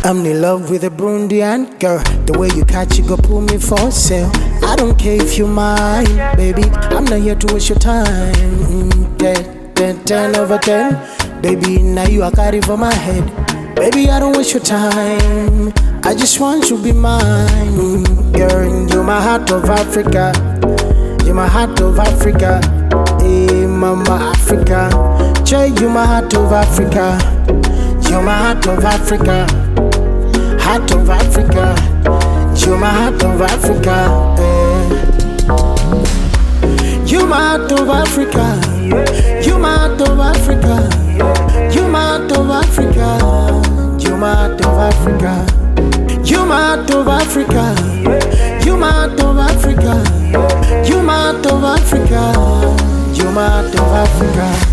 I'm in love with a Burundian girl. The way you catch it, go pull me for sale. I don't care if you mine, baby. I'm not here to waste your time. 10 over 10. Baby, now you are carry for my head. Baby, I don't waste your time. I just want you to be mine. Girl, you're my heart of Africa. You're my heart of Africa. Hey, mama Africa. Joy, you're my heart of Africa. You're my heart of Africa. Heart of Africa. You're my heart of Africa. You're my heart of Africa. You're my heart of Africa. You're my heart of Africa. You're my heart of Africa. You're my heart of Africa. You're my heart of Africa. You're my heart of Africa. You're my heart of Africa.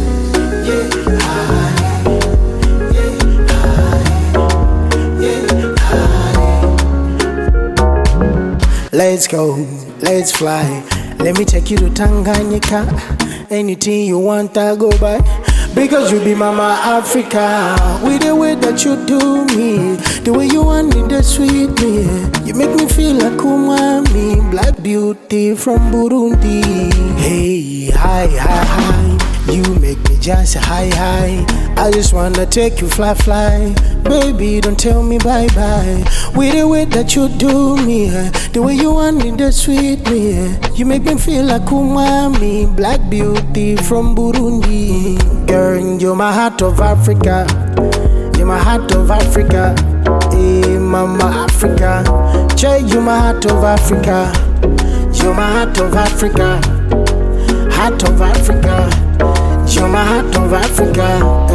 Let's go, let's fly. Let me take you to Tanganyika. Anything you want, I go by. Because you be mama Africa. With the way that you do me, the way you want me, the sweet me. You make me feel like umami. Black beauty from Burundi. Hey, hi, hi, hi. You make me just high, high. I just wanna take you fly, fly. Baby, don't tell me bye-bye. With the way that you do me, the way you want me, the sweet me. You make me feel like umami. Black beauty from Burundi. Girl, you're my heart of Africa. You're my heart of Africa. Hey, mama Africa. Joy, you're my heart of Africa. You're my heart of Africa. Heart of Africa. You're my heart of Africa.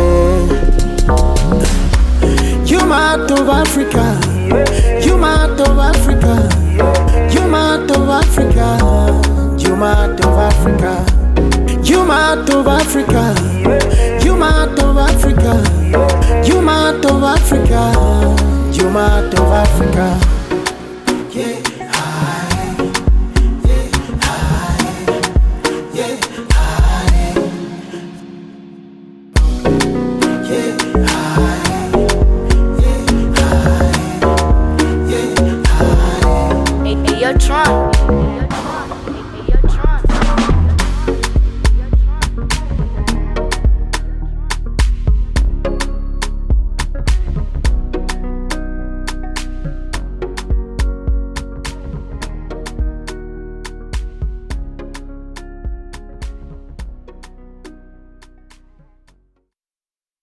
You're my heart of Africa. You're my heart of Africa. You're my heart of Africa. You're my heart of Africa. You're my heart of Africa. You're my heart of Africa. You're my heart of Africa. You're my heart of Africa.